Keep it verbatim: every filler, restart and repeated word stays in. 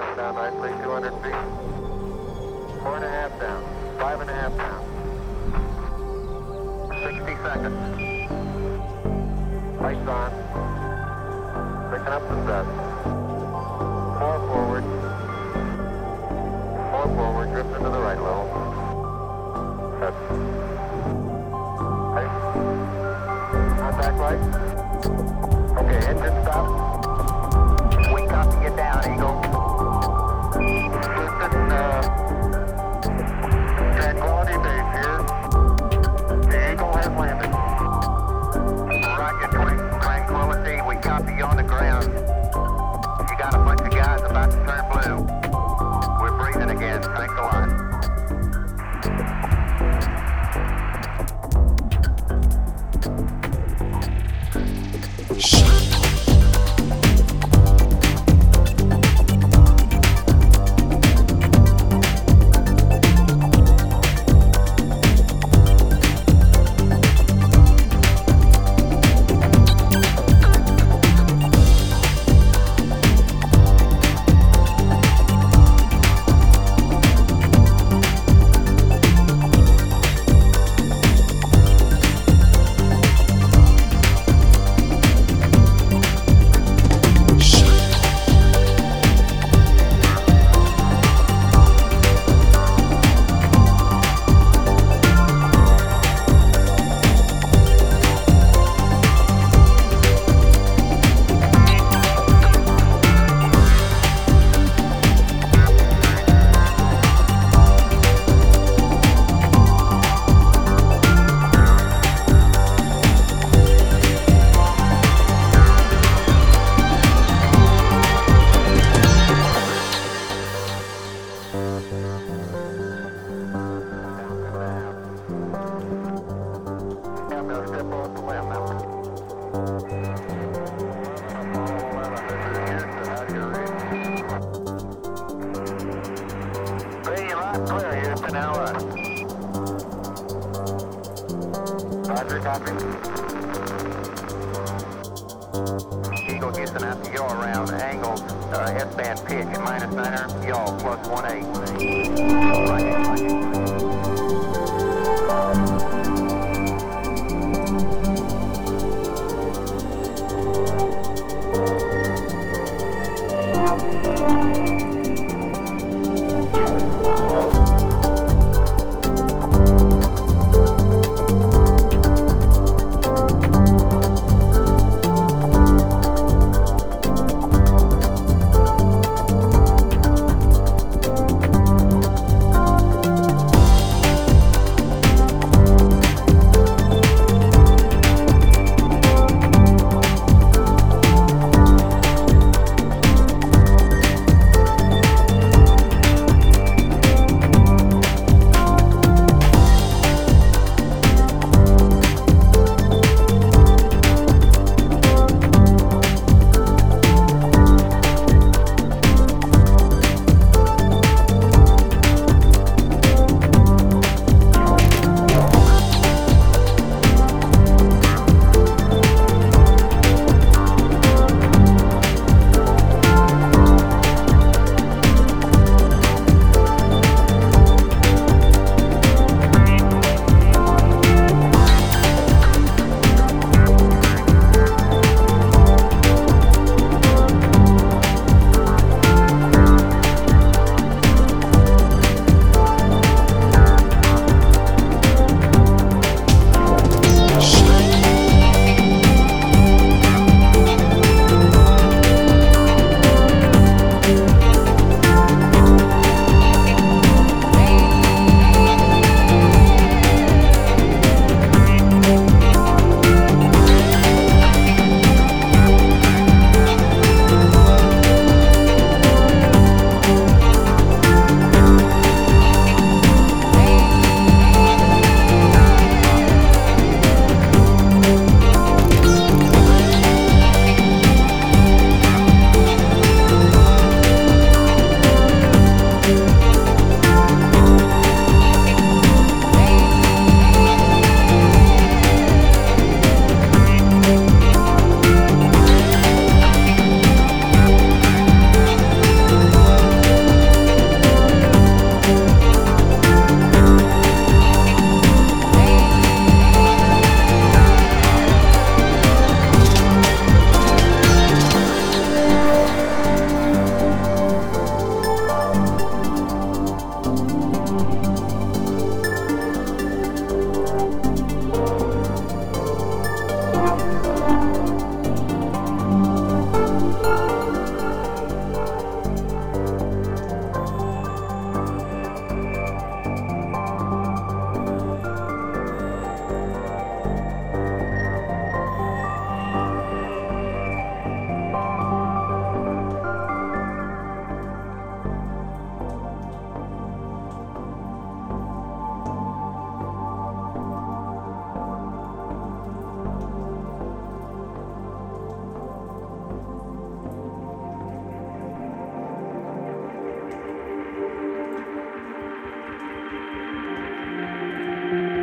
coming down nicely, two hundred feet. Four and a half down, five and a half down. sixty seconds. Lights on. Picking up the set. Four forward. Four forward, drift into the right a little. Set. Right. Contact light. Okay, engine stop. We copy you down, Eagle. Houston, uh, Tranquility Base here. The Eagle has landed. Roger, Tranquility, we copy you on the ground. You got a bunch of guys about to turn blue. We're breathing again. Thanks a lot. Clear, Houston, now run. Roger, copy. Eagle, Houston, after you're around, angles, uh, S-band pitch, minus niner, y'all, plus one eight. Roger, roger.